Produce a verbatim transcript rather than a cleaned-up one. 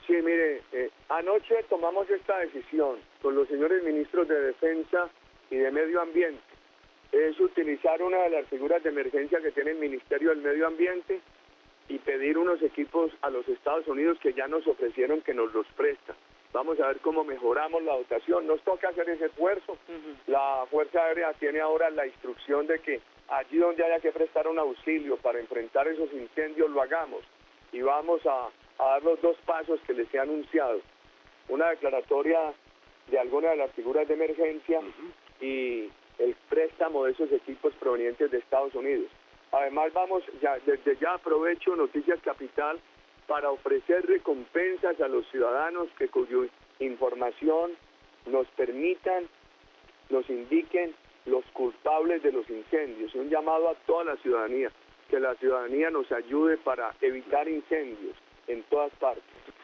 Sí, mire, eh, anoche tomamos esta decisión con los señores ministros de Defensa y de Medio Ambiente. Es utilizar una de las figuras de emergencia que tiene el Ministerio del Medio Ambiente y pedir unos equipos a los Estados Unidos que ya nos ofrecieron que nos los prestan. Vamos a ver cómo mejoramos la dotación. Nos toca hacer ese esfuerzo. Uh-huh. La Fuerza Aérea tiene ahora la instrucción de que allí donde haya que prestar un auxilio para enfrentar esos incendios lo hagamos. Y vamos a, a dar los dos pasos que les he anunciado. Una declaratoria de alguna de las figuras de emergencia uh-huh. y el préstamo de esos equipos provenientes de Estados Unidos. Además vamos, ya desde ya aprovecho Noticias Capital para ofrecer recompensas a los ciudadanos que cuya información nos permitan, nos indiquen los culpables de los incendios. Y un llamado a toda la ciudadanía, que la ciudadanía nos ayude para evitar incendios en todas partes.